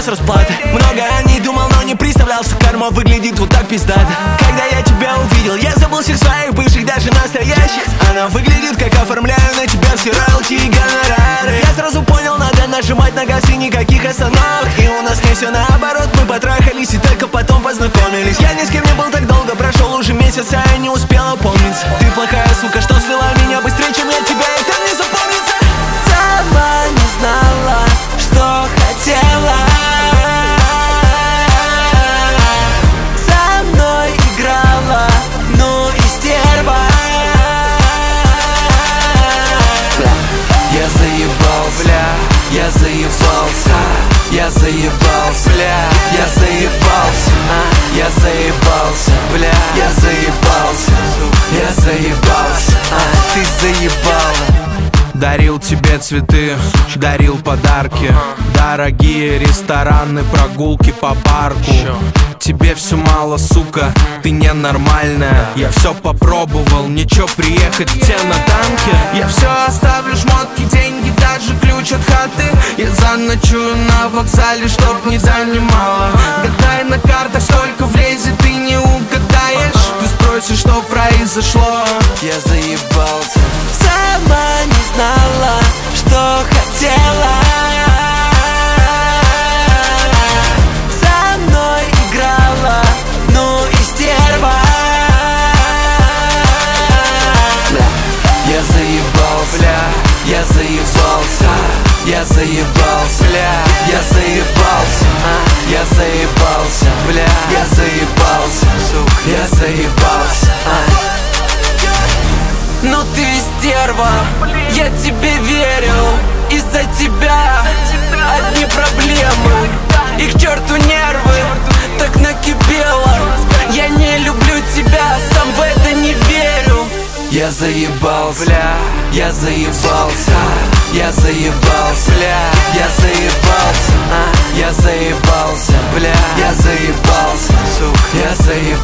сейчас расплата. Много о ней думал, но не представлял, что карма выглядит вот так пиздато. Когда я тебя увидел, я забыл всех своих бывших, даже настоящих. Она выглядит, как оформляю на тебя все роялти и гонорары. Я сразу понял, надо нажимать на газ и никаких остановок. И у нас не все наоборот, мы потрахались и только потом познакомились. Я ни с кем не был так долго, прошел уже месяц, а я не успел опомниться. Ты плохая сука, что свела меня быстрее, чем я тебя, это не запомнится. Сама не знала, что хотела. Со мной играла, ну и стерва. Я заебал, бля, я заебался. Я заебался, бля, я заебался. Я заебался, бля, я заебался. Я заебался, ты заебала. Дарил тебе цветы, дарил подарки, дорогие рестораны, прогулки по парку. Тебе все мало, сука, ты ненормальная. Я все попробовал, ничего, приехать к тебе на танке. Я все оставлю, шмотки, деньги, даже ключ от хаты. Я заночую на вокзале, чтоб не занимала. Гадай на картах, сколько влезет, ты не угадаешь. Ты спросишь, что произошло. Я заебался. Сама не знала, что хотела. Со мной играла, ну и стерва. Я заебал, бля, я заебался. Я заебался, бля, я заебался. Я заебался, бля, я заебался. Я заебался. Ну ты стерва, я тебе верил. Из-за тебя одни проблемы. И к черту нервы, так накипело. Я не люблю тебя, сам в это не верю. Я заебал, бля, я заебался. Я заебался, бля, я заебался. Я заебался, бля, я заебался. Я заебался.